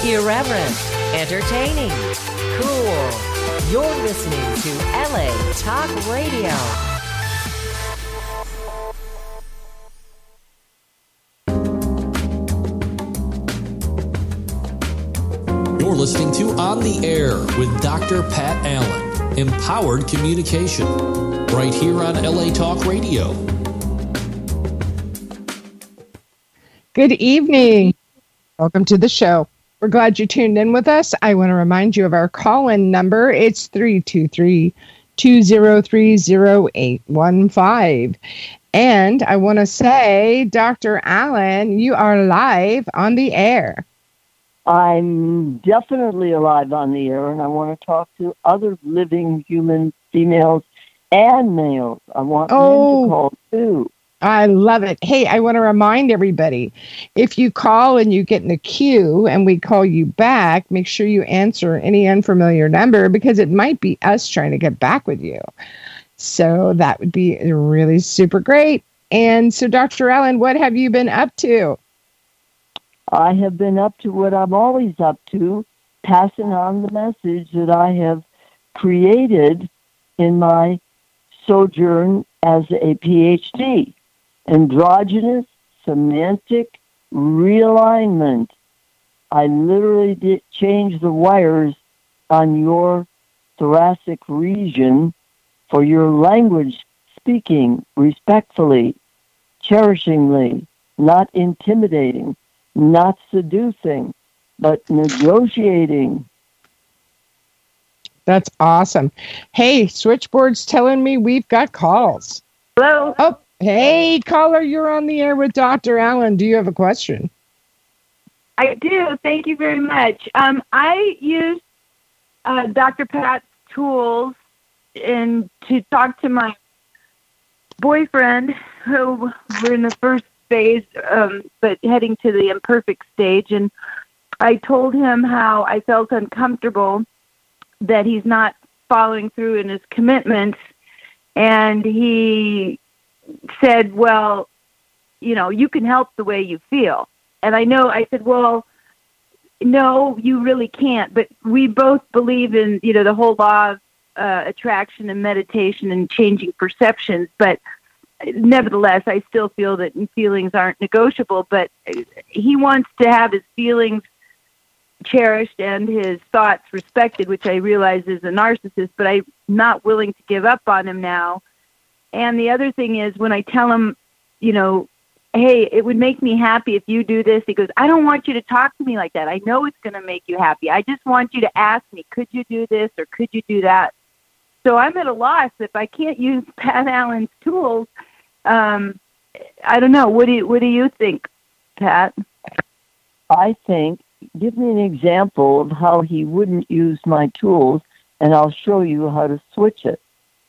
Irreverent, entertaining, cool. You're listening to LA Talk Radio. You're listening to On the Air with Dr. Pat Allen. Empowered communication. Right here on LA Talk Radio. Good evening. Welcome to the show. We're glad you tuned in with us. I want to remind you of our call-in number. It's 323-203-0815. And I want to say, Dr. Allen, you are live on the air. I'm definitely alive on the air, and I want to talk to other living human females and males. I want men to call too. I love it. Hey, I want to remind everybody, if you call and you get in the queue and we call you back, make sure you answer any unfamiliar number because it might be us trying to get back with you. So that would be really super great. And so, Dr. Allen, what have you been up to? I have been up to what I'm always up to, passing on the message that I have created in my sojourn as a PhD. Androgynous semantic realignment. I literally did change the wires on your thoracic region for your language speaking respectfully, cherishingly, not intimidating, not seducing, but negotiating. That's awesome. Hey, switchboard's telling me we've got calls. Hello. Oh, hey, caller, you're on the air with Dr. Allen. Do you have a question? I do. Thank you very much. I use Dr. Pat's tools to talk to my boyfriend, who we're in the first phase, but heading to the imperfect stage. And I told him how I felt uncomfortable that he's not following through in his commitments. And he said, well, you can help the way you feel. And I said, well, no, you really can't. But we both believe in, the whole law of attraction and meditation and changing perceptions. But nevertheless, I still feel that feelings aren't negotiable. But he wants to have his feelings cherished and his thoughts respected, which I realize is a narcissist, but I'm not willing to give up on him now. And the other thing is, when I tell him, hey, it would make me happy if you do this, he goes, I don't want you to talk to me like that. I know it's going to make you happy. I just want you to ask me, could you do this or could you do that? So I'm at a loss. If I can't use Pat Allen's tools, I don't know. What do you think, Pat? I think, give me an example of how he wouldn't use my tools, and I'll show you how to switch it.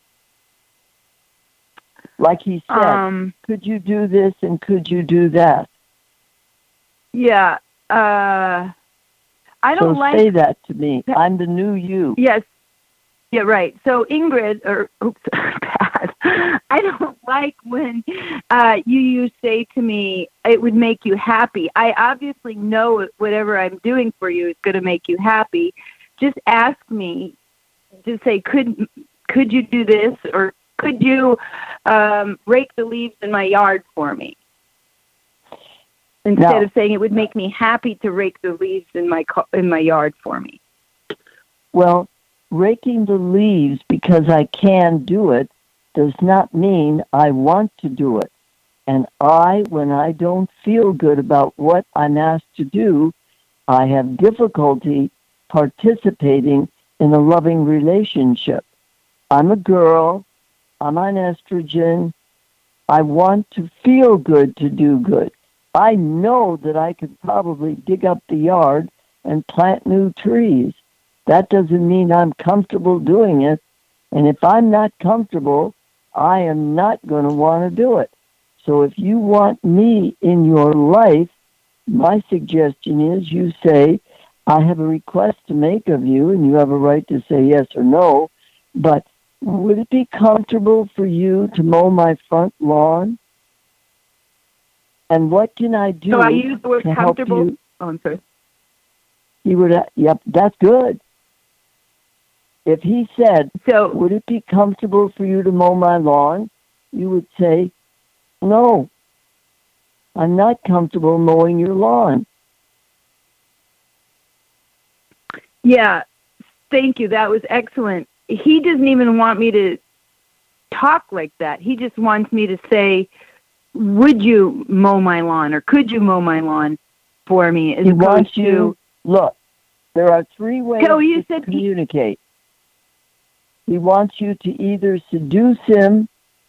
Like he said, could you do this and could you do that? Yeah. I don't like... say that to me. I'm the new you. Yes. Yeah, right. So Ingrid, Pat, I don't like when you say to me, it would make you happy. I obviously know whatever I'm doing for you is going to make you happy. Just ask me, just say, could you do this, or could you rake the leaves in my yard for me? Instead of saying it would make me happy to rake the leaves in my yard for me. Well, raking the leaves because I can do it does not mean I want to do it. And when I don't feel good about what I'm asked to do, I have difficulty participating in a loving relationship. I'm a girl. I'm on estrogen. I want to feel good to do good. I know that I could probably dig up the yard and plant new trees. That doesn't mean I'm comfortable doing it. And if I'm not comfortable, I am not going to want to do it. So if you want me in your life, my suggestion is you say, I have a request to make of you, and you have a right to say yes or no, but would it be comfortable for you to mow my front lawn? And what can I do? So I use the word to comfortable. help you? Oh, I'm sorry. he would, yep, that's good. If he said, So, would it be comfortable for you to mow my lawn? You would say, no, I'm not comfortable mowing your lawn. yeah, thank you. That was excellent. He doesn't even want me to talk like that. He just wants me to say, would you mow my lawn, or could you mow my lawn for me? As He opposed wants to, you, look, there are three ways So you to said communicate. He wants you to either seduce him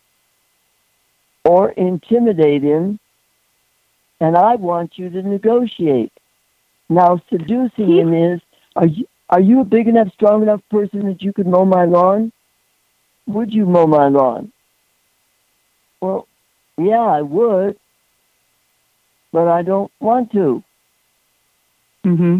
or intimidate him, and I want you to negotiate. Now, seducing him is, are you a big enough, strong enough person that you could mow my lawn? Would you mow my lawn? Well, yeah, I would, but I don't want to. Mm-hmm.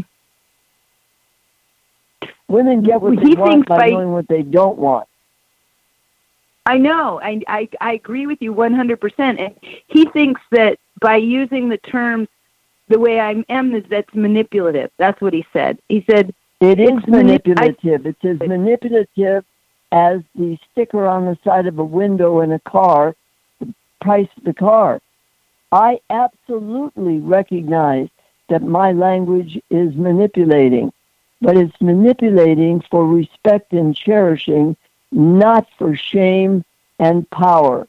Women get what He they want thinks by by- knowing what they don't want. I know. I agree with you 100%. And he thinks that by using the terms the way I am, that's manipulative. That's what he said. He said, It is It's manipulative. It's as manipulative as the sticker on the side of a window in a car, the price of the car. I absolutely recognize that my language is manipulating, but it's manipulating for respect and cherishing, not for shame and power.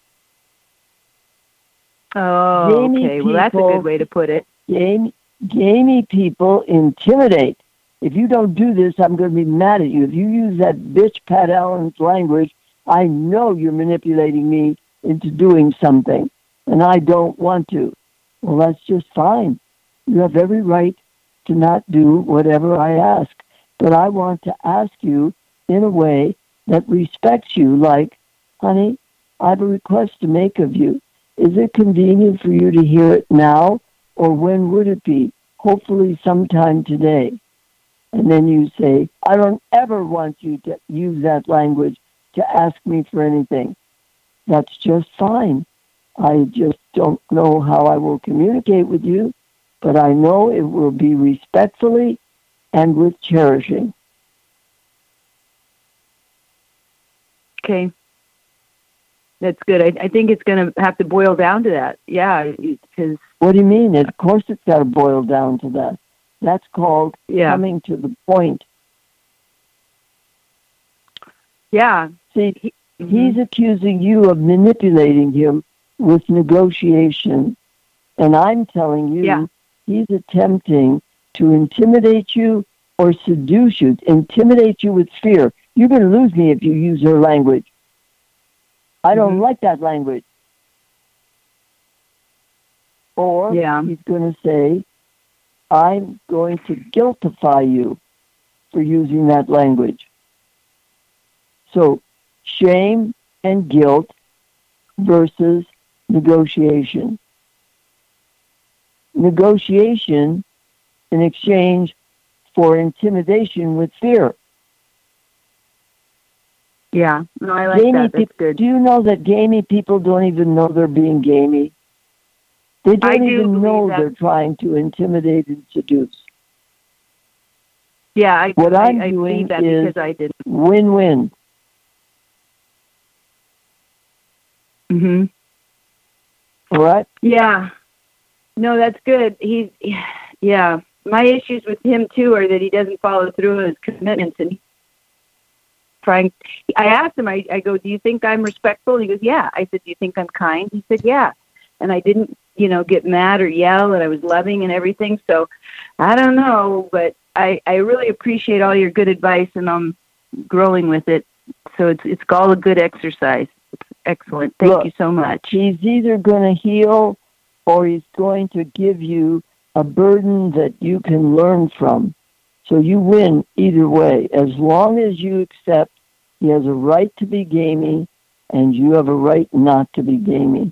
oh, Gamey okay. Well, that's a people- good way to put it. Gamey people intimidate. If you don't do this, I'm going to be mad at you. If you use that bitch Pat Allen's language, I know you're manipulating me into doing something, and I don't want to. Well, that's just fine. You have every right to not do whatever I ask, but I want to ask you in a way that respects you, like, honey, I have a request to make of you. Is it convenient for you to hear it now, or when would it be? Hopefully sometime today. And then you say, I don't ever want you to use that language to ask me for anything. That's just fine. I just don't know how I will communicate with you, but I know it will be respectfully and with cherishing. Okay. That's good. I think it's going to have to boil down to that. Yeah, because What do you mean? Of course it's got to boil down to that. That's called coming to the point. Yeah. See, he's accusing you of manipulating him with negotiation. And I'm telling you, he's attempting to intimidate you or seduce you, intimidate you with fear. You're going to lose me if you use her language. I don't like that language. Or he's going to say, I'm going to guiltify you for using that language. So, shame and guilt versus negotiation. Negotiation in exchange for intimidation with fear. Yeah, no, I like that. That's good. Do you know that gamey people don't even know they're being gamey? They don't even know they're trying to intimidate and seduce. Yeah, I doing believe that is because I didn't. Win-win. Mm-hmm. All right? Yeah. No, that's good. Yeah. My issues with him, too, are that he doesn't follow through on his commitments. And I asked him, I go, do you think I'm respectful? And he goes, yeah. I said, do you think I'm kind? He said, yeah. And I didn't, get mad or yell, and I was loving and everything. So I don't know, but I really appreciate all your good advice, and I'm growing with it. So it's all a good exercise. It's excellent. Thank you so much. He's either going to heal or he's going to give you a burden that you can learn from. So you win either way. As long as you accept he has a right to be gamey and you have a right not to be gamey.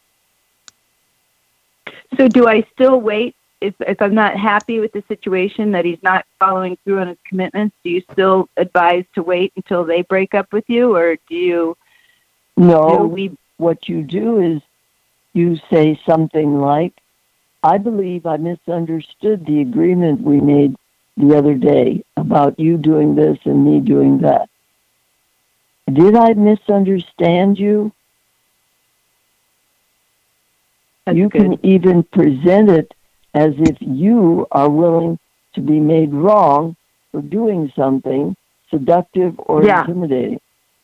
So do I still wait if I'm not happy with the situation, that he's not following through on his commitments? Do you still advise to wait until they break up with you, or do you? No, what you do is you say something like, I believe I misunderstood the agreement we made the other day about you doing this and me doing that. Did I misunderstand you? That's you good. can even present it as if you are willing to be made wrong for doing something seductive or intimidating.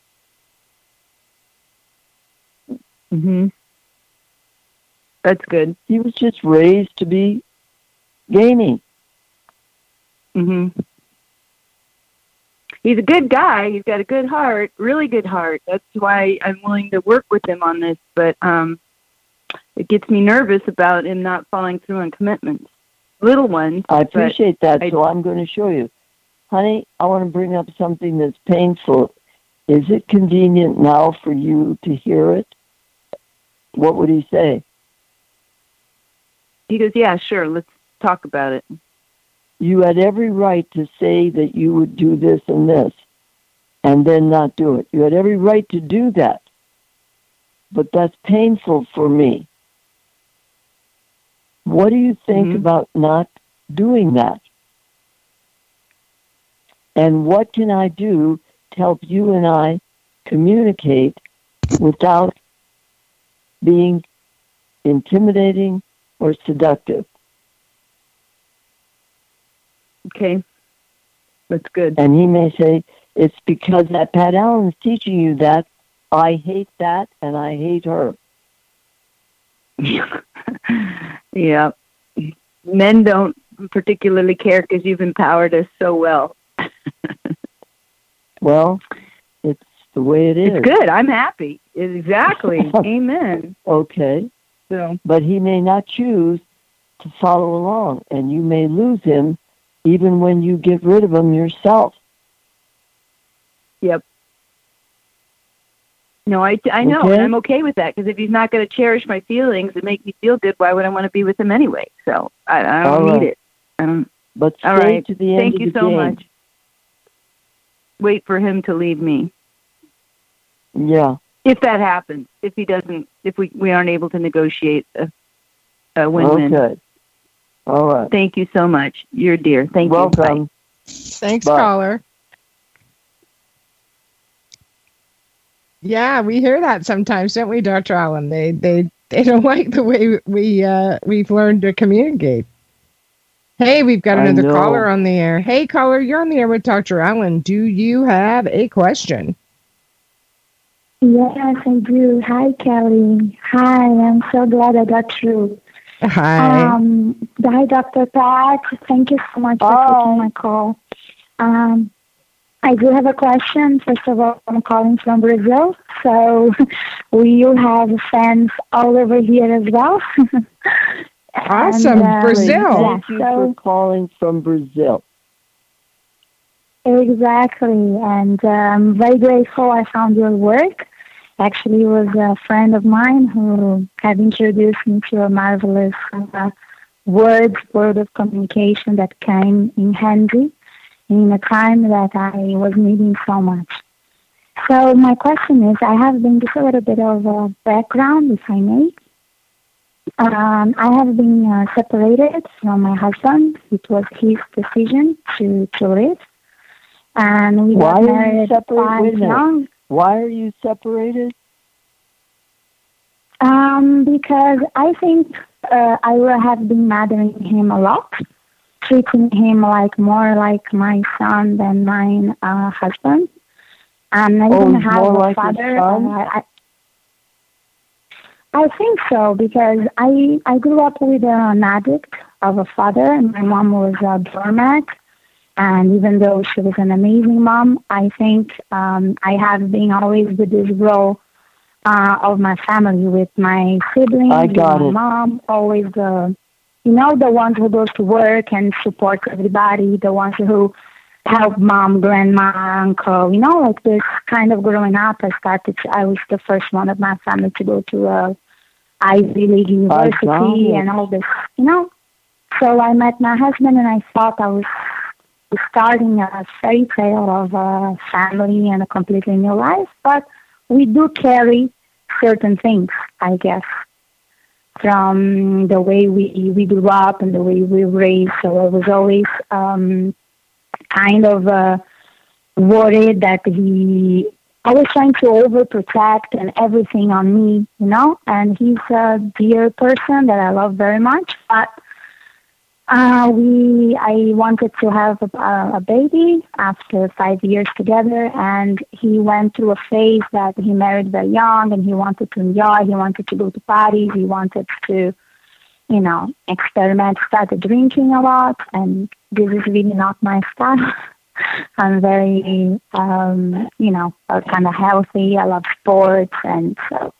Mm-hmm. That's good. He was just raised to be gaming. Mm-hmm. He's a good guy. He's got a good heart, really good heart. That's why I'm willing to work with him on this. But it gets me nervous about him not following through on commitments. Little ones. I appreciate that, so I'm going to show you. Honey, I want to bring up something that's painful. Is it convenient now for you to hear it? What would he say? He goes, yeah, sure, let's talk about it. You had every right to say that you would do this and this, and then not do it. You had every right to do that. But that's painful for me. What do you think about not doing that? And what can I do to help you and I communicate without being intimidating or seductive? Okay. That's good. And he may say, it's because that Pat Allen's teaching you that. I hate that, and I hate her. Yeah. Men don't particularly care because you've empowered us so well. Well, it's the way it is. It's good. I'm happy. Exactly. Amen. Okay. So, but he may not choose to follow along, and you may lose him even when you get rid of him yourself. Yep. No, I know, okay? and I'm okay with that, because if he's not going to cherish my feelings and make me feel good, why would I want to be with him anyway? So I don't need it. But stay all right. to the end Thank of you the so game. much. Wait for him to leave me. Yeah. If that happens, if he doesn't, if we aren't able to negotiate a win-win. Okay. All right. Thank you so much. You're dear. Thank you. Welcome. Bye. Thanks, Bye. caller. Yeah, we hear that sometimes, don't we, Dr. Allen? They don't like the way we've learned to communicate. Hey, we've got another caller on the air. Hey, caller, you're on the air with Dr. Allen. Do you have a question? Yes, I do. Hi, Kelly. Hi, I'm so glad I got through. Hi. Hi, Dr. Pat. Thank you so much for taking my call. I do have a question. First of all, I'm calling from Brazil, so we have fans all over here as well. Awesome. Brazil. Thank you for calling from Brazil. Exactly, and I'm very grateful I found your work. Actually, it was a friend of mine who had introduced me to a marvelous word of communication that came in handy in a time that I was needing so much. So my question is, I have been just a little bit of a background, if I may. I have been separated from my husband. It was his decision to live. And we got married 5 young. Why are you separated? Because I think I will have been mothering him a lot, treating him more like my son than my husband. And I didn't have a father. I think so, because I grew up with an addict of a father, and my mom was a doormat. And even though she was an amazing mom, I think I have been always with this role of my family, with my siblings, with my mom, always the ones who goes to work and support everybody, the ones who help mom, grandma, uncle, like this kind of growing up. I was the first one of my family to go to a Ivy League university and all this, So I met my husband, and I thought I was starting a fairy tale of a family and a completely new life, but we do carry certain things, I guess, from the way we grew up and the way we were raised. So I was always kind of worried that he always trying to overprotect and everything on me, you know. And he's a dear person that I love very much. But I wanted to have a baby after 5 years together, and he went through a phase that he married very young, and he wanted to enjoy. He wanted to go to parties. He wanted to, you know, experiment. Started drinking a lot, and this is really not my style. I'm very, you know, kind of healthy. I love sports, and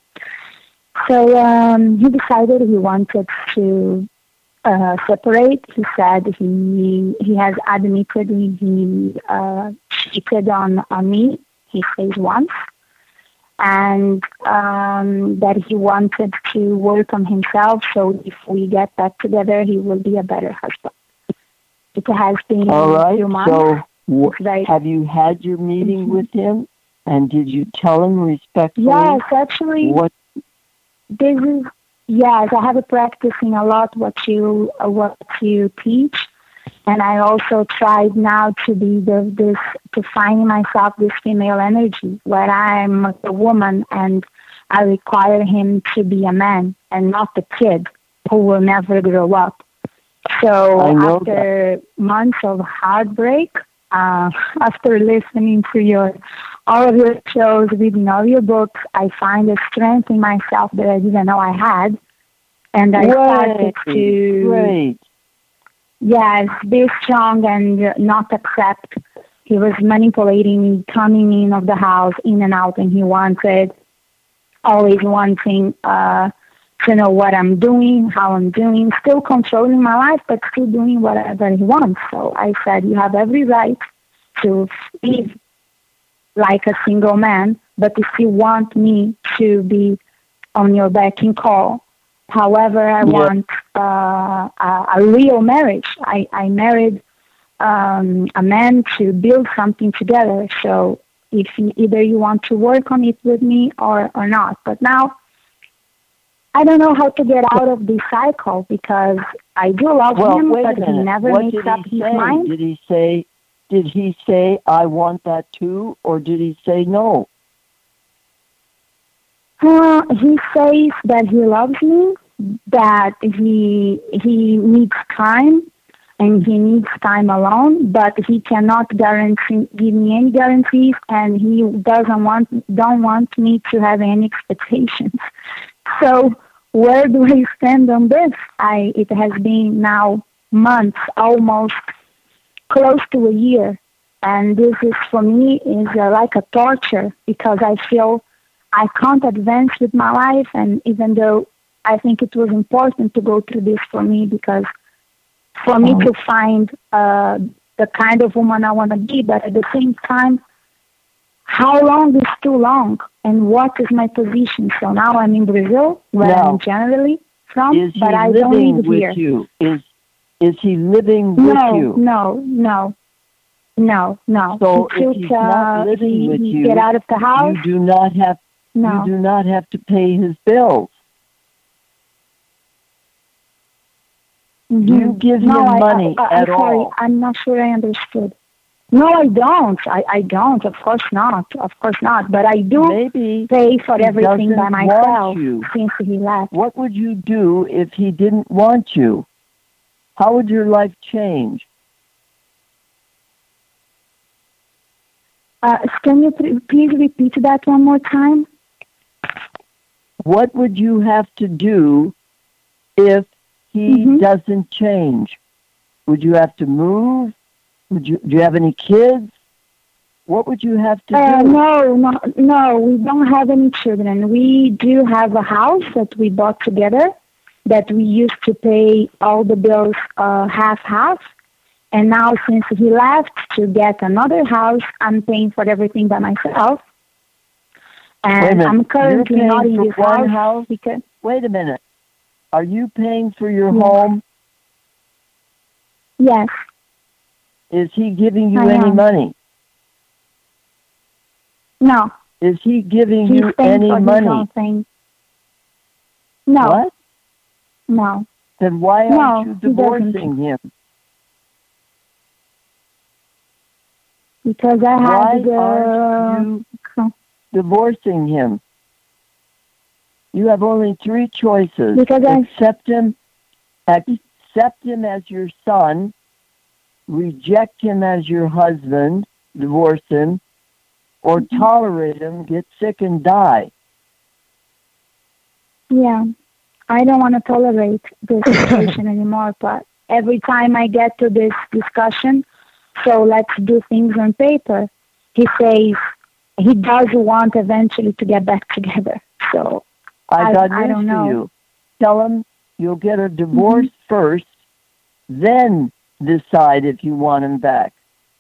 so he decided he wanted to separate. He said he has admitted he cheated on me. He says once, and that he wanted to work on himself. So if we get back together, he will be a better husband. It has been a few months. So have you had your meeting with him, and did you tell him respectfully? Yes, actually. This is. Yes, I have been practicing a lot what you teach, and I also tried now to be to find myself this female energy where I'm a woman and I require him to be a man and not a kid who will never grow up. So after months of heartbreak, after listening to all of your shows, reading all your books, I find a strength in myself that I didn't know I had. And I started to, yes, be strong and not accept. He was manipulating me, coming in of the house, in and out, and he always wanting to know what I'm doing, how I'm doing, still controlling my life, but still doing whatever he wants. So I said, you have every right to live like a single man, but if you want me to be on your beck and call, however, I want a real marriage. I married a man to build something together. So if either you want to work on it with me or not. But now, I don't know how to get out of this cycle because I do love him, but he never makes up his mind. Did he say, I want that too, or did he say no? He says that he loves me, that he needs time, and he needs time alone, but he cannot give me any guarantees, and he don't want me to have any expectations. So where do I stand on this? It has been now months, almost close to a year, and this is for me is like a torture because I feel I can't advance with my life, and even though I think it was important to go through this for me because for me to find the kind of woman I want to be, but at the same time, how long is too long, and what is my position? So now I'm in Brazil, where I'm generally from, but I don't live here. You? Is he living with you? No. So if he's not living with you, get out of the house. You do not have to pay his bills. Mm-hmm. Do you give him money at all? Sorry, I'm not sure I understood. No, I don't. I don't. Of course not. But I do pay for everything by myself since he left. What would you do if he didn't want you? How would your life change? Can you please repeat that one more time? What would you have to do if he doesn't change? Would you have to move? Do you have any kids? What would you have to do? No, we don't have any children. We do have a house that we bought together that we used to pay all the bills half. And now since he left to get another house, I'm paying for everything by myself. And I'm currently not in this house because... Wait a minute. Are you paying for your home? Yes. Is he giving you any money? No. Is he giving you any money? No. What? No. Then why aren't you divorcing him? Because I Why had aren't you divorcing him? You have only 3 choices. Because accept him as your son, reject him as your husband, divorce him, or tolerate him, get sick and die. Yeah, I don't want to tolerate this situation anymore, but every time I get to this discussion, so let's do things on paper, he says he does want eventually to get back together. So I got I don't news know. for you. Tell him you'll get a divorce first, then decide if you want him back.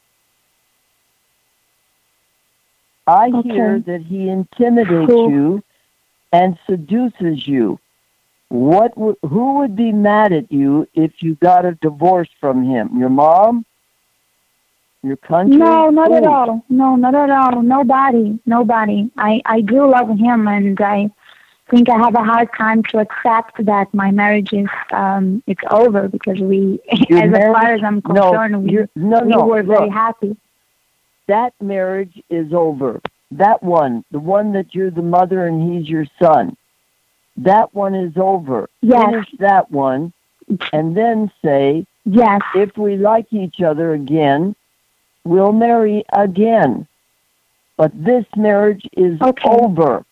I hear that he intimidates you and seduces you. Who would be mad at you if you got a divorce from him? Your mom? Your country? No, not at all. No, not at all. Nobody. I do love him, and I think I have a hard time to accept that my marriage is it's over, because as far as I'm concerned, we were very happy. That marriage is over. That one, the one that you're the mother and he's your son, that one is over. Yes. Finish that one, and then say, yes, if we like each other again, we'll marry again. But this marriage is over.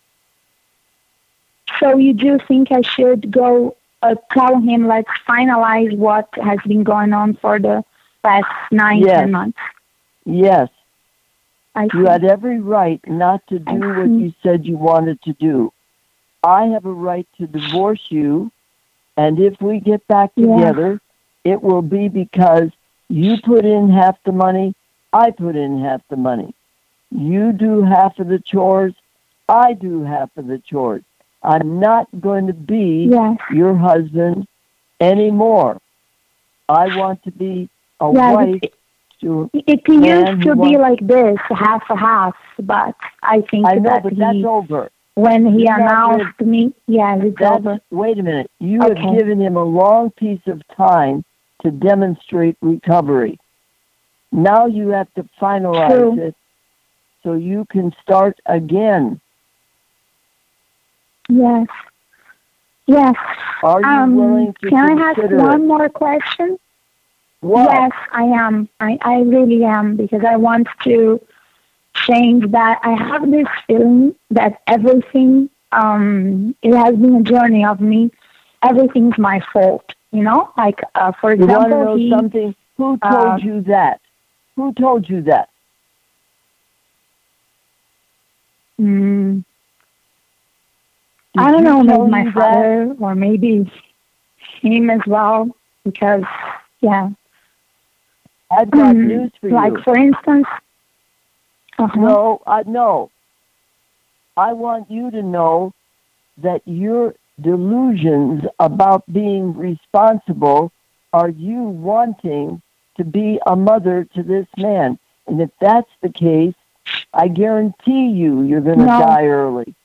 So you do think I should go tell him, let's finalize what has been going on for the past 10 months? Yes. You had every right not to do what you said you wanted to do. I have a right to divorce you, and if we get back together, it will be because you put in half the money, I put in half the money. You do half of the chores, I do half of the chores. I'm not going to be your husband anymore. I want to be a wife. It used to be like this, half a half, but I think but that's over. When he announced me, it's over. Wait a minute. You have given him a long piece of time to demonstrate recovery. Now you have to finalize it so you can start again. Yes. Are you willing to Can I ask one more question? What? Yes, I am. I really am, because I want to change that. I have this feeling that everything, it has been a journey of me. Everything's my fault, Like, for example, you want to know something? Who told you that? Who told you that? I don't know, maybe my father, or maybe him as well, because, I've got news for you. Like, for instance... No. I want you to know that your delusions about being responsible are you wanting to be a mother to this man. And if that's the case, I guarantee you're going to die early.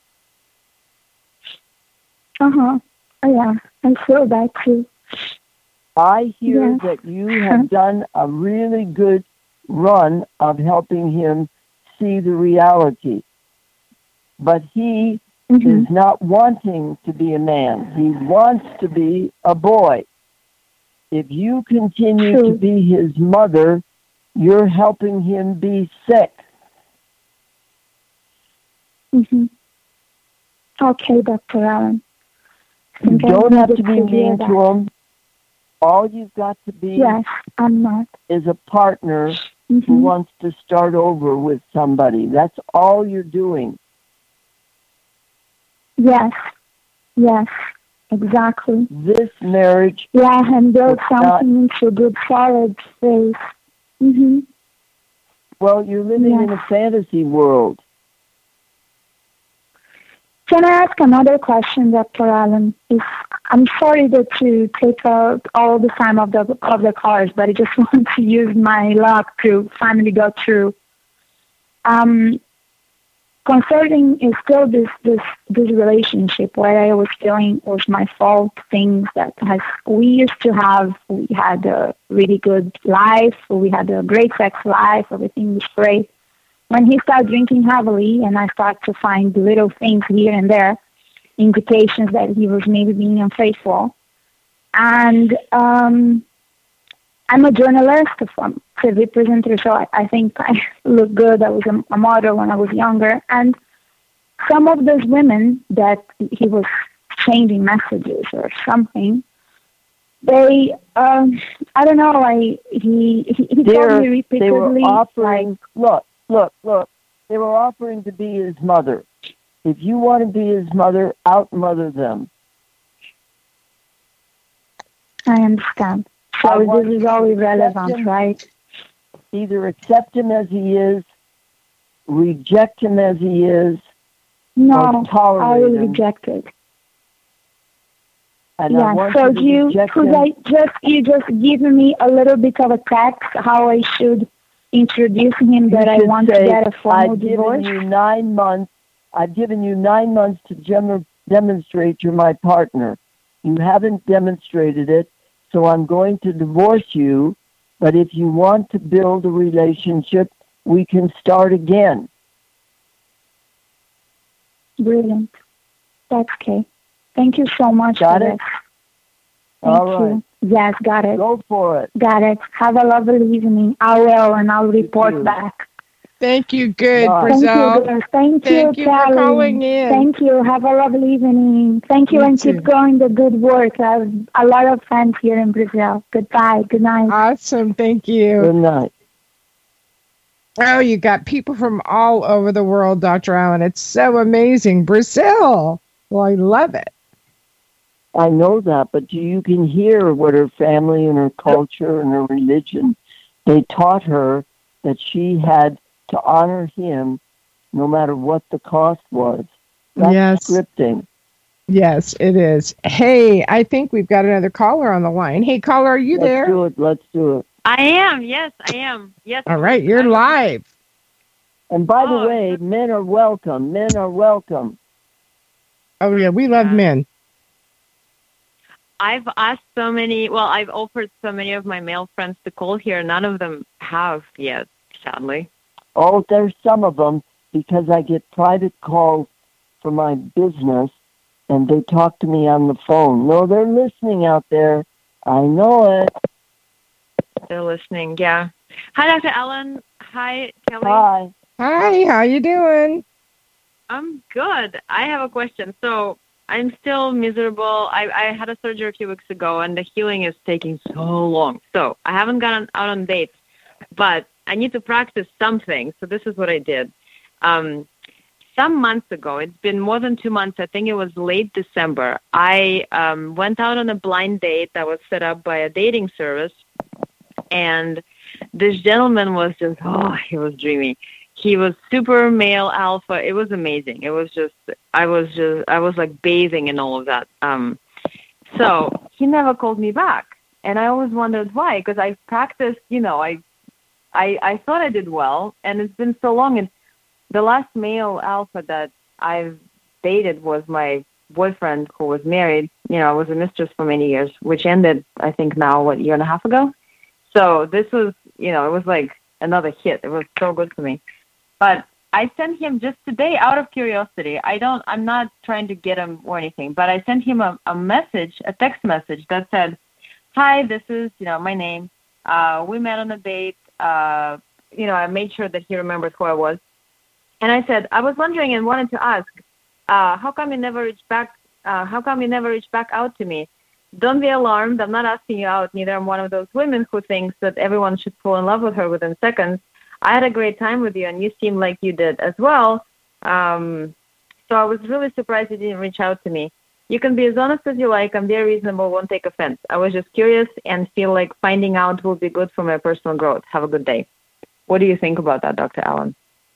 Yeah, I feel that too. I hear that you have done a really good run of helping him see the reality. But he is not wanting to be a man. He wants to be a boy. If you continue to be his mother, you're helping him be sick. Okay, Dr. Allen. You don't have to be mean to him. All you've got to be I'm not. is a partner who wants to start over with somebody. That's all you're doing. Yes, exactly. This marriage... and build something into a good, solid space. Well, you're living in a fantasy world. Can I ask another question, Dr. Allen? I'm sorry to take all the time of the cars, but I just want to use my luck to finally go through. concerning is still this relationship where I was feeling was my fault, things that we used to have. We had a really good life. We had a great sex life. Everything was great. When he started drinking heavily and I started to find little things here and there, indications that he was maybe being unfaithful. And I'm a journalist, a TV presenter, so I think I look good. I was a model when I was younger. And some of those women that he was changing messages or something, they, I don't know, he told me repeatedly. They were offering, look, they were offering to be his mother. If you want to be his mother, out-mother them. I understand. So this is all irrelevant, right? Either accept him as he is, reject him as he is, no, or tolerate I will him. reject it. And yeah, so you just give me a little bit of a text how I should introduce him that I want to get a formal divorce? I've given you 9 months to demonstrate you're my partner. You haven't demonstrated it, so I'm going to divorce you. But if you want to build a relationship, we can start again. Brilliant. That's okay. Thank you so much got for it? this. All Thank right. you. Yes, got it. Go for it. Got it. Have a lovely evening. I will, and I'll report back. Thank you. Good, Bye. Brazil. Thank you, for Kelly. calling in. Thank you. Have a lovely evening. Thank you, You and too. keep going the good work. I have a lot of friends here in Brazil. Goodbye. Good night. Awesome. Thank you. Good night. Oh, you got people from all over the world, Dr. Allen. It's so amazing. Brazil. Well, I love it. I know that, but you can hear what her family and her culture and her religion, they taught her that she had to honor him no matter what the cost was. That's Yes. scripting. Yes, it is. Hey, I think we've got another caller on the line. Hey, caller, are you there? Let's do it. I am. Yes, I am. Yes. All right, you're live. And by the way, men are welcome. Men are welcome. Oh, yeah, we love men. I've asked I've offered so many of my male friends to call here. None of them have yet, sadly. Oh, there's some of them because I get private calls for my business and they talk to me on the phone. No, they're listening out there. I know it. They're listening, yeah. Hi, Dr. Allen. Hi, Kelly. Hi. Hi, how you doing? I'm good. I have a question. So I'm still miserable. I had a surgery a few weeks ago, and the healing is taking so long. So I haven't gone out on dates, but I need to practice something. So this is what I did. Some months ago, it's been more than 2 months, I think it was late December, I went out on a blind date that was set up by a dating service, and this gentleman was just, he was dreamy. He was super male alpha. It was amazing. It was just, I was like bathing in all of that. So he never called me back. And I always wondered why, because I practiced, I thought I did well, and it's been so long. And the last male alpha that I've dated was my boyfriend who was married. I was a mistress for many years, which ended, I think now, 1.5 years ago. So this was, it was like another hit. It was so good for me. But I sent him just today out of curiosity. I'm not trying to get him or anything, but I sent him a message, a text message that said, "Hi, this is, my name. We met on a date. I made sure that he remembered who I was. And I said, I was wondering and wanted to ask, how come you never reached back? How come you never reached back out to me? Don't be alarmed. I'm not asking you out. Neither am one of those women who thinks that everyone should fall in love with her within seconds. I had a great time with you, and you seem like you did as well. So I was really surprised you didn't reach out to me. You can be as honest as you like. I'm very reasonable. Won't take offense. I was just curious and feel like finding out will be good for my personal growth. Have a good day." What do you think about that, Dr. Allen?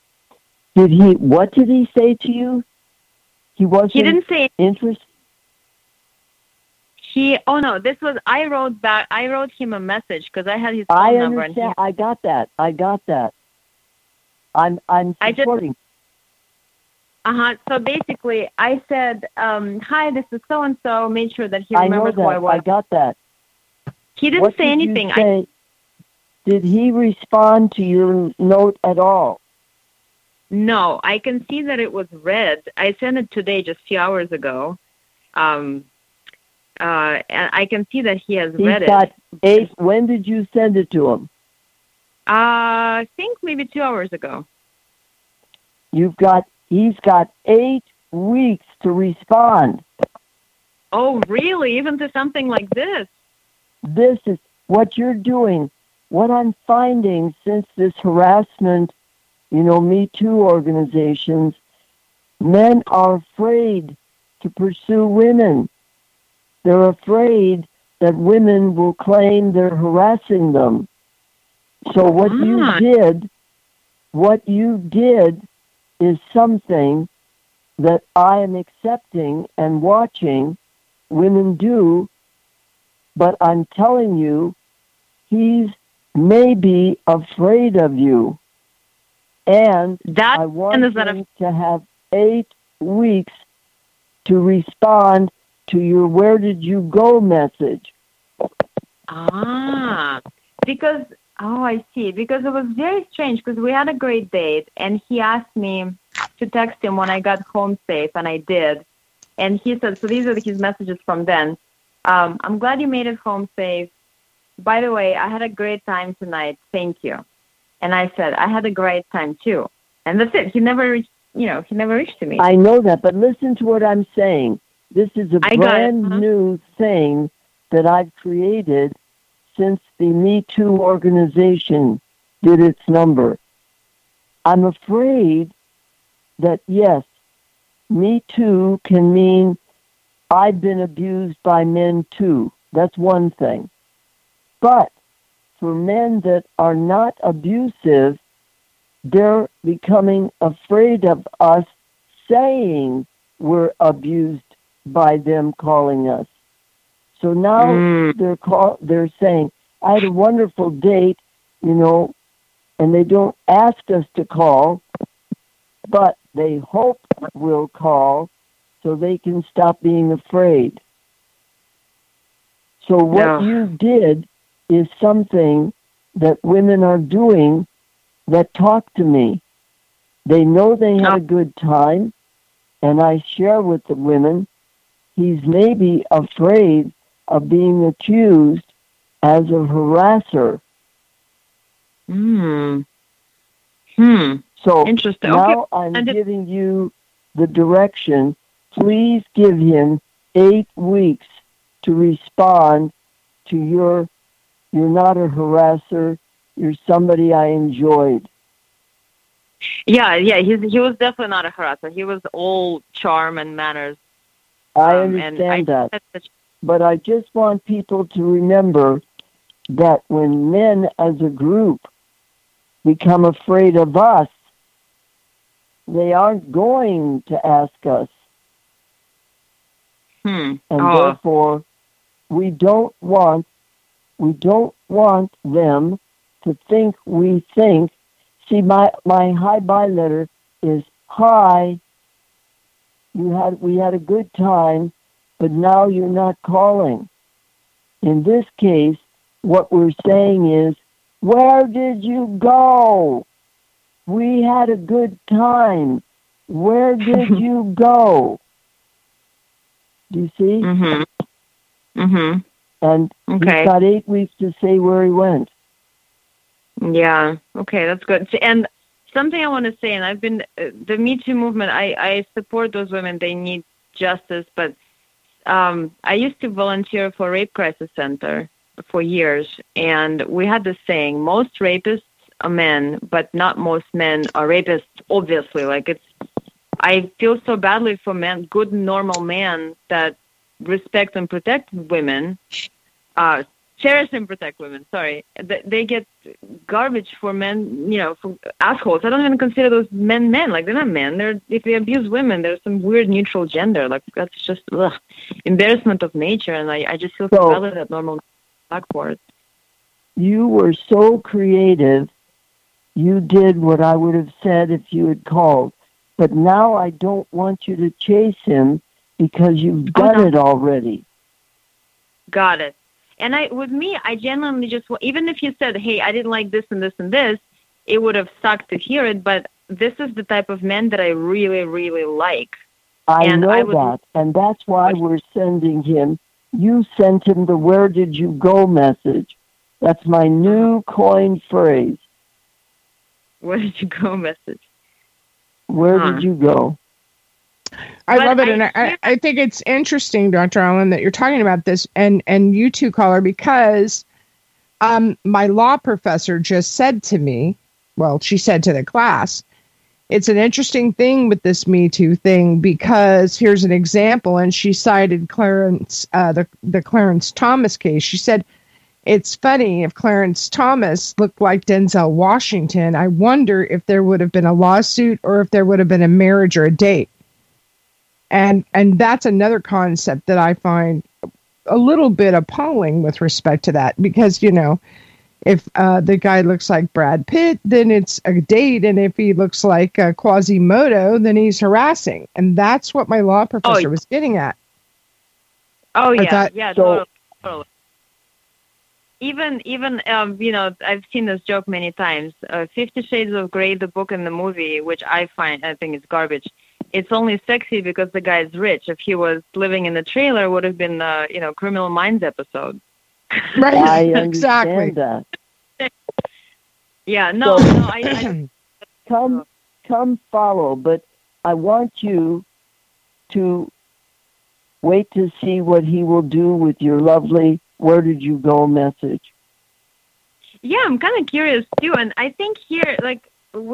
What did he say to you? He didn't say interested. I wrote him a message because I had his phone number. I understand. I got that. I'm supporting. I just, So basically, I said, "Hi, this is so and so." Made sure that he I know remembered who I that. was. I got that. He didn't What say did you anything. say? Did he respond to your note at all? No, I can see that it was read. I sent it today, just a few hours ago. And I can see that he has read He's got it. 8. When did you send it to him? I think maybe 2 hours ago. He's got 8 weeks to respond. Oh, really? Even to something like this? This is what you're doing. What I'm finding since this harassment, Me Too organizations, men are afraid to pursue women. They're afraid that women will claim they're harassing them. So what you did is something that I am accepting and watching women do, but I'm telling you, he's maybe afraid of you. And I want him to have 8 weeks to respond to your "where did you go" message. Because, I see. Because it was very strange, because we had a great date, and he asked me to text him when I got home safe, and I did. And he said, so these are his messages from then. I'm glad you made it home safe. By the way, I had a great time tonight. Thank you. And I said, I had a great time too. And that's it. He never reached to me. I know that, but listen to what I'm saying. This is a brand new thing that I've created since the Me Too organization did its number. I'm afraid that, yes, Me Too can mean I've been abused by men too. That's one thing. But for men that are not abusive, they're becoming afraid of us saying we're abused by them calling us. So now they're saying, I had a wonderful date, and they don't ask us to call, but they hope we'll call so they can stop being afraid. So what you did is something that women are doing that talk to me. They know they had a good time, and I share with the women, he's maybe afraid of being accused as a harasser. So interesting. Now I'm giving you the direction. Please give him 8 weeks to respond to you're not a harasser, you're somebody I enjoyed. Yeah, he was definitely not a harasser. He was all charm and manners. I understand that. But I just want people to remember that when men as a group become afraid of us, they aren't going to ask us. And therefore, we don't want them to think we think. See, my hi-bye letter is, hi, we had a good time, but now you're not calling. In this case, what we're saying is, where did you go? We had a good time. Where did you go? Do you see? And he's got 8 weeks to say where he went. Yeah. Okay, that's good. And something I want to say, and I've been the Me Too movement. I support those women. They need justice. But I used to volunteer for Rape Crisis Center for years, and we had this saying: most rapists are men, but not most men are rapists. Obviously, I feel so badly for men, good normal men that respect and protect women, cherish and protect women. Sorry, they get garbage for men, for assholes. I don't even consider those men. Like, they're not men. If they abuse women, there's some weird neutral gender. Like, that's just embarrassment of nature. And I just feel so badly that normal blackboard. You were so creative. You did what I would have said if you had called. but now I don't want you to chase him because you've done it already. Got it. And with me, I genuinely just, even if you said, hey, I didn't like this and this and this, it would have sucked to hear it, but this is the type of man that I really, really like. I know that, and that's why we're sending him. You sent him the "Where did you go" message. That's my new coined phrase. Where did you go message? Where did you go? I love it, and I think it's interesting, Dr. Allen, that you're talking about this, and you too, caller, because my law professor just said to me, well, she said to the class, it's an interesting thing with this Me Too thing because here's an example, and she cited Clarence, the Clarence Thomas case. She said, it's funny, if Clarence Thomas looked like Denzel Washington, I wonder if there would have been a lawsuit or if there would have been a marriage or a date. And that's another concept that I find a little bit appalling with respect to that, because, you know, if the guy looks like Brad Pitt, then it's a date. And if he looks like Quasimodo, then he's harassing. And that's what my law professor was getting at. Oh, yeah. Totally. Even you know, I've seen this joke many times. 50 Shades of Grey, the book and the movie, which I think is garbage. It's only sexy because the guy's rich. If he was living in the trailer, it would have been, Criminal Minds episode. Right. I understand that. Yeah, no, I come follow, but I want you to wait to see what he will do with your lovely "Where did you go" message. Yeah, I'm kind of curious too, and I think here, like,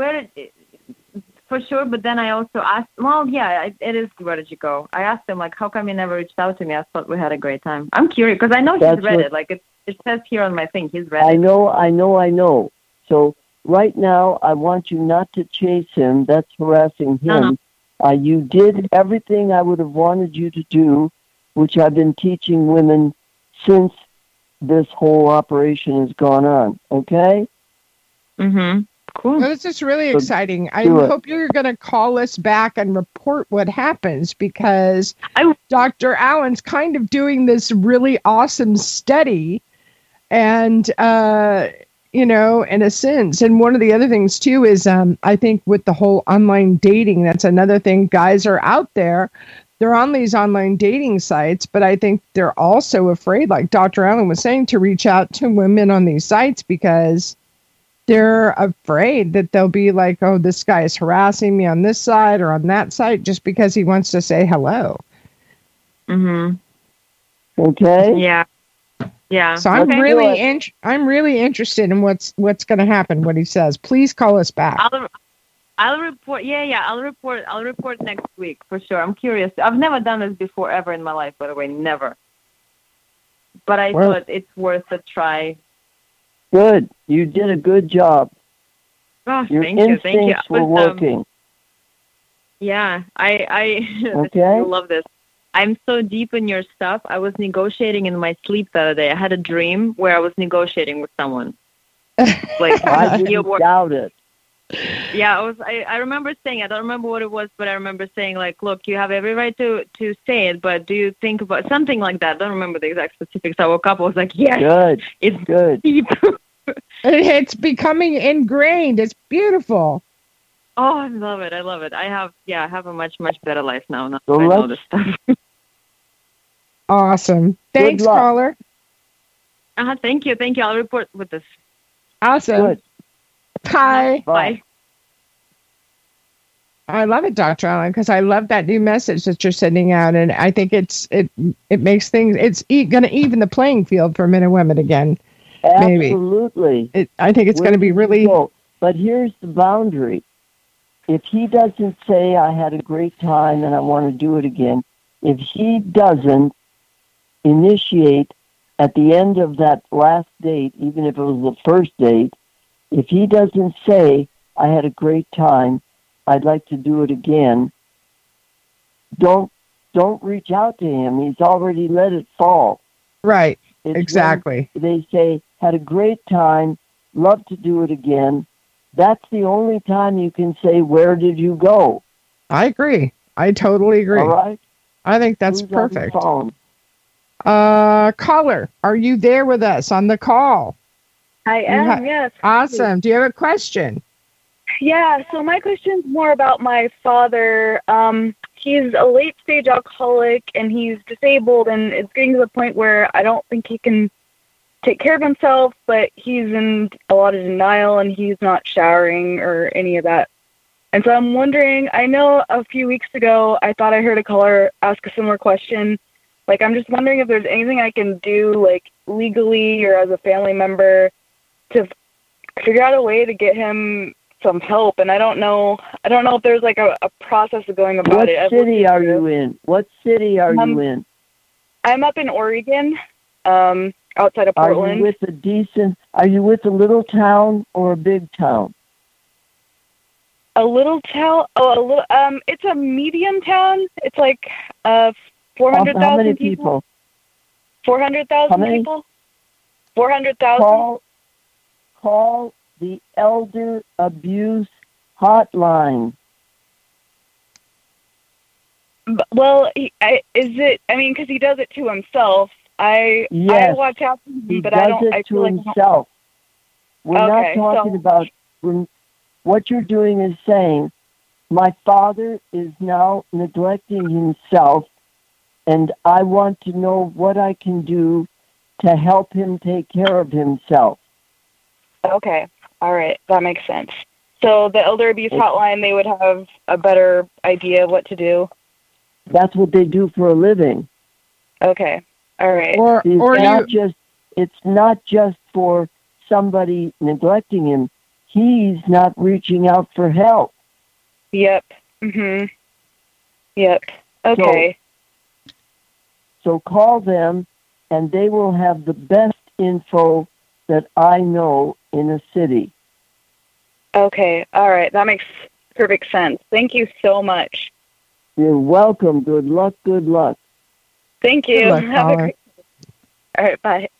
for sure, but then I also asked, it is "Where did you go?" I asked him, like, how come you never reached out to me? I thought we had a great time. I'm curious, because I know he's read it. Like, it says here on my thing, he's read it. I know. So right now, I want you not to chase him. That's harassing him. You did everything I would have wanted you to do, which I've been teaching women since this whole operation has gone on. Okay? Mm-hmm. Cool. Well, this is really exciting. I hope you're going to call us back and report what happens, because Dr. Allen's kind of doing this really awesome study, and, in a sense. And one of the other things, too, is I think with the whole online dating, that's another thing. Guys are out there. They're on these online dating sites, but I think they're also afraid, like Dr. Allen was saying, to reach out to women on these sites because they're afraid that they'll be like, oh, this guy is harassing me on this side or on that side just because he wants to say hello. Mm-hmm. Okay. Yeah. So I'm really interested in what's going to happen, what he says. Please call us back. I'll report. Yeah. I'll report next week for sure. I'm curious. I've never done this before ever in my life, by the way, never. But I thought it's worth a try. Good. You did a good job. Oh, Your thank you. instincts were working. Yeah, I okay. love this. I'm so deep in your stuff. I was negotiating in my sleep the other day. I had a dream where I was negotiating with someone. Like, I didn't doubt it. Yeah, I remember saying, I don't remember what it was, but I remember saying, like, look, you have every right to say it, but do you think about something like that? I don't remember the exact specifics. I woke up, I was like, yes, good. It's good. Deep. It's becoming ingrained. It's beautiful. Oh, I love it. I have a much, much better life now. So I know this stuff. Awesome. Thanks, caller. Thank you. I'll report with this. Awesome. Good. Bye. I love it, Dr. Allen, because I love that new message that you're sending out, and I think it makes things. It's going to even the playing field for men and women again. Absolutely. Maybe. I think it's going to be really. But here's the boundary. If he doesn't say, I had a great time and I want to do it again, if he doesn't initiate at the end of that last date, even if it was the first date, if he doesn't say, I had a great time, I'd like to do it again, don't reach out to him. He's already let it fall. Right. It's exactly. They say, had a great time, love to do it again. That's the only time you can say, where did you go? I agree. I totally agree. All right? I think that's Who's on the perfect. phone? Caller, are you there with us on the call? I am, yes. Awesome. Do you have a question? Yeah, so my question's more about my father. He's a late-stage alcoholic, and he's disabled, and it's getting to the point where I don't think he can take care of himself, but he's in a lot of denial, and he's not showering or any of that. And so I'm wondering, I know a few weeks ago I thought I heard a caller ask a similar question. Like, I'm just wondering if there's anything I can do, like, legally or as a family member to figure out a way to get him some help. And I don't know if there's, like, a process of going about it. What city are you in? What city are you in? I'm up in Oregon, outside of Portland. Are you with a little town or a big town? A little town? It's a medium town. It's like 400,000 How many people? 400,000 people. 400,000. Call the Elder Abuse Hotline. Well, because he does it to himself. I watch out for him, but I don't. He does it to himself. We're not talking about. What you're doing is saying, my father is now neglecting himself, and I want to know what I can do to help him take care of himself. Okay. All right. That makes sense. So the Elder Abuse Hotline, they would have a better idea of what to do? That's what they do for a living. Okay. All right. It's not just for somebody neglecting him. He's not reaching out for help. Yep. Mm-hmm. Yep. Okay. So call them, and they will have the best info that I know in a city. Okay. All right. That makes perfect sense. Thank you so much. You're welcome. Good luck. Good luck. Thank you. Good luck, Have a caller. great. All right. Bye.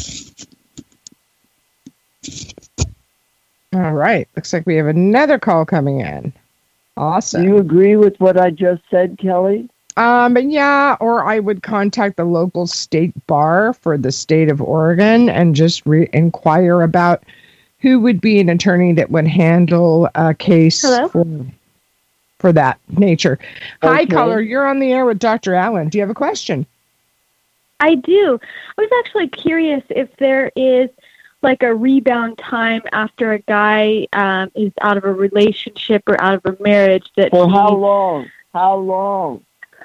All right. Looks like we have another call coming in. Awesome. Do you agree with what I just said, Kelly? Yeah, or I would contact the local state bar for the state of Oregon and just inquire about who would be an attorney that would handle a case for that nature. Hi, caller. You're on the air with Dr. Allen. Do you have a question? I do. I was actually curious if there is like a rebound time after a guy is out of a relationship or out of a marriage. For how long? How long?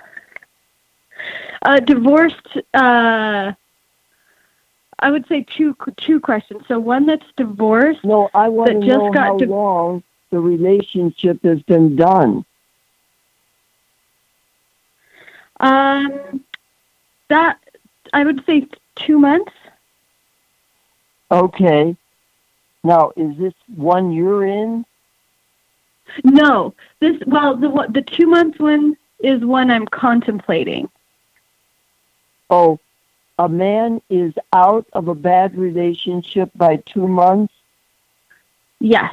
Divorced. I would say two questions. So one that's divorced. No, I want to know how long the relationship has been done. That I would say 2 months. Okay. Now, is this one you're in? No. The 2 months one is one I'm contemplating. Oh, a man is out of a bad relationship by 2 months? Yes.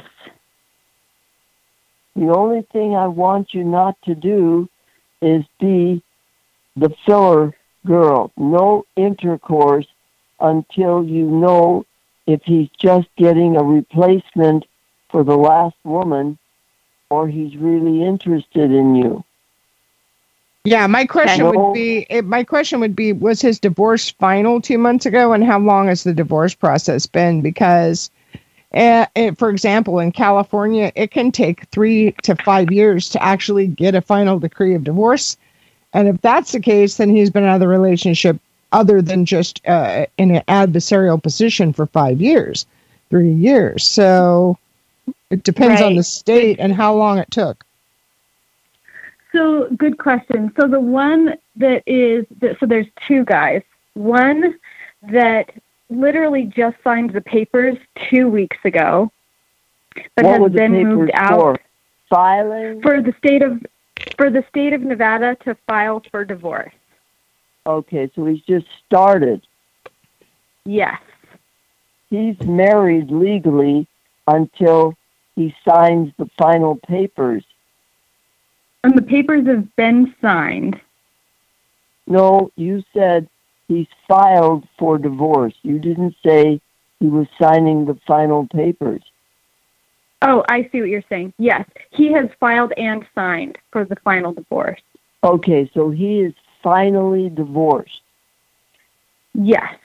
The only thing I want you not to do is be the filler girl. No intercourse until you know if he's just getting a replacement for the last woman or he's really interested in you. Yeah, my question would be, was his divorce final 2 months ago, and how long has the divorce process been? Because, for example, in California, it can take 3 to 5 years to actually get a final decree of divorce. And if that's the case, then he's been out of the relationship other than just in an adversarial position for 5 years, 3 years. So it depends on the state and how long it took. So, good question. So the one that is, so there's two guys. One that literally just signed the papers 2 weeks ago, but has been moved out. Filing? For the state of Nevada to file for divorce. Okay, so he's just started. Yes. He's married legally until he signs the final papers. And the papers have been signed. No, you said he's filed for divorce. You didn't say he was signing the final papers. Oh, I see what you're saying. Yes, he has filed and signed for the final divorce. Okay, so he is finally divorced. Yes.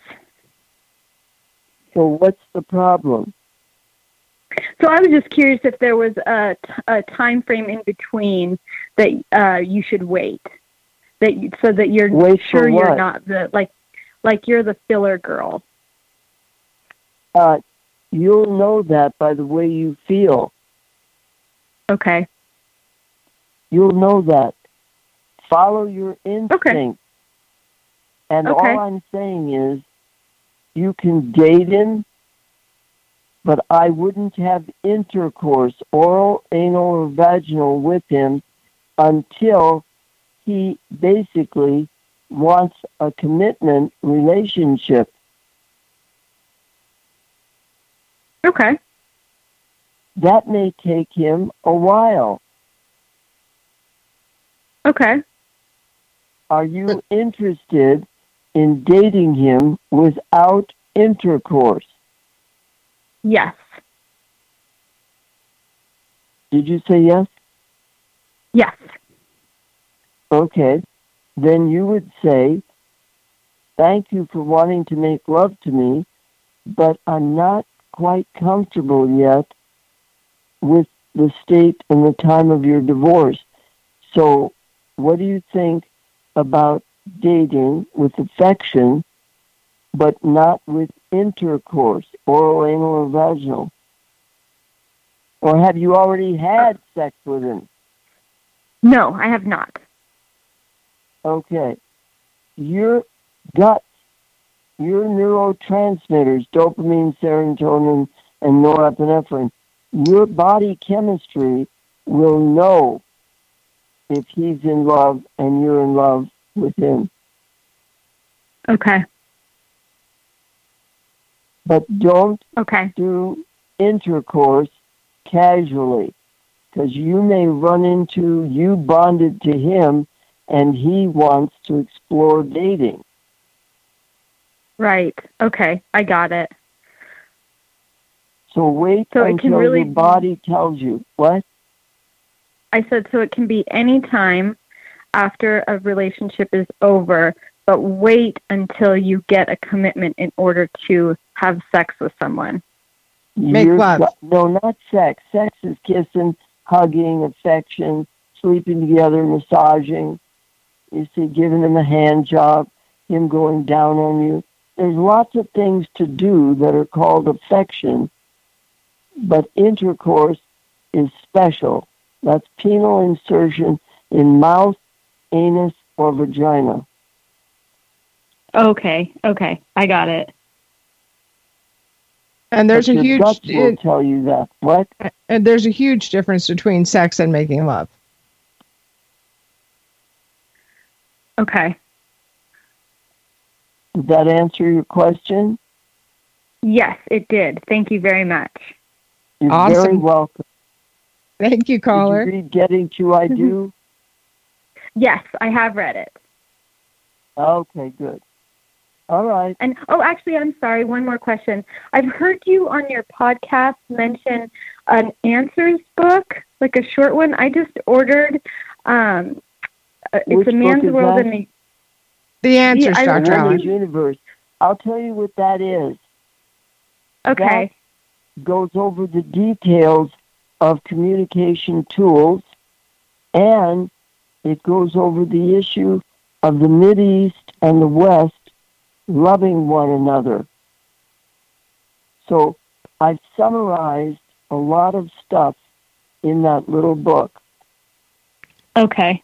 So what's the problem? So I was just curious if there was a time frame in between that you should wait, so that you're wait sure you're not like you're the filler girl. You'll know that by the way you feel. Okay. You'll know that. Follow your instinct. Okay. And okay. all I'm saying is, you can date him, but I wouldn't have intercourse, oral, anal, or vaginal, with him until he basically wants a commitment relationship. Okay. That may take him a while. Okay. Are you interested in dating him without intercourse? Yes. Did you say yes? Yes. Okay. Then you would say, thank you for wanting to make love to me, but I'm not quite comfortable yet with the state and the time of your divorce. So what do you think about dating with affection, but not with intercourse, oral, anal, or vaginal? Or have you already had sex with him? No, I have not. Okay. Your gut, your neurotransmitters, dopamine, serotonin, and norepinephrine, your body chemistry will know if he's in love and you're in love with him. Okay. But don't Okay. do intercourse casually, because you may run into, you bonded to him and he wants to explore dating. Right. Okay. I got it. So wait until your body tells you. What? I said, so it can be any time after a relationship is over, but wait until you get a commitment in order to have sex with someone. Make love. No, not sex. Sex is kissing, hugging, affection, sleeping together, massaging. You see, giving him a hand job, him going down on you. There's lots of things to do that are called affection, but intercourse is special. That's penile insertion in mouth, anus, or vagina. Okay. Okay. I got it. And there's but a your huge gut will tell you that. What? And there's a huge difference between sex and making love. Okay. Did that answer your question? Yes, it did. Thank you very much. You're Awesome. very welcome. Thank you, caller. Did you read Getting to I Do? Yes, I have read it. Okay, good. All right. And actually, I'm sorry. One more question. I've heard you on your podcast mention an answers book, like a short one. I just ordered. It's a Man's World and The Answers, Dr. Woman's Universe. I'll tell you what that is. Okay. That goes over the details of communication tools, and it goes over the issue of the Mideast and the West loving one another. So I've summarized a lot of stuff in that little book. Okay.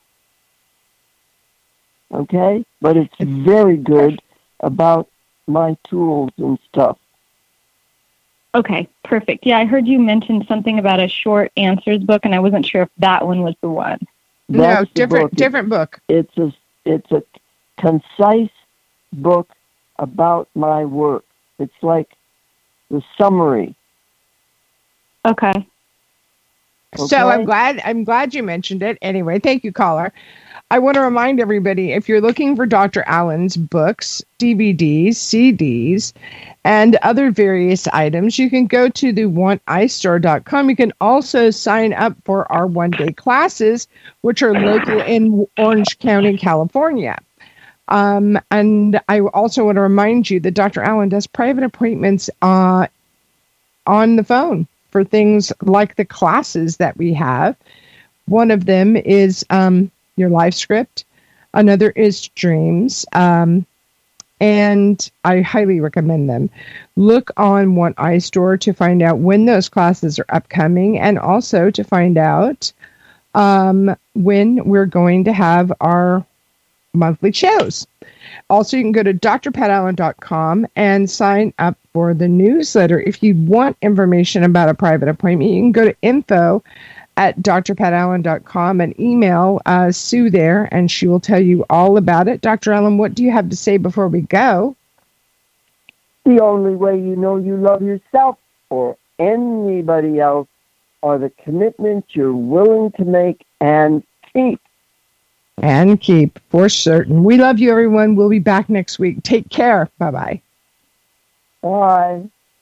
Okay? But it's very good about my tools and stuff. Okay, perfect. Yeah, I heard you mention something about a short answers book, and I wasn't sure if that one was the one. No, different book. It's a concise book about my work. It's like the summary. Okay. So I'm glad you mentioned it. Anyway, thank you, caller. I want to remind everybody, if you're looking for Dr. Allen's books, DVDs, CDs, and other various items, you can go to the onteystore.com. You can also sign up for our one-day classes, which are local in Orange County, California. And I also want to remind you that Dr. Allen does private appointments on the phone for things like the classes that we have. One of them is your life script. Another is dreams. And I highly recommend them. Look on One Eye Store to find out when those classes are upcoming, and also to find out when we're going to have our monthly shows. Also, you can go to drpatallen.com and sign up for the newsletter. If you want information about a private appointment, you can go to info@drpatallen.com and email Sue there, and she will tell you all about it. Dr. Allen, what do you have to say before we go? The only way you know you love yourself or anybody else are the commitments you're willing to make and keep. And keep, for certain. We love you, everyone. We'll be back next week. Take care. Bye-bye. Bye.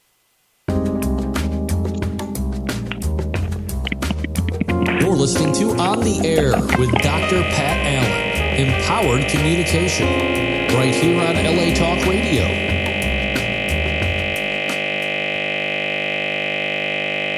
You're listening to On the Air with Dr. Pat Allen. Empowered communication. Right here on LA Talk Radio.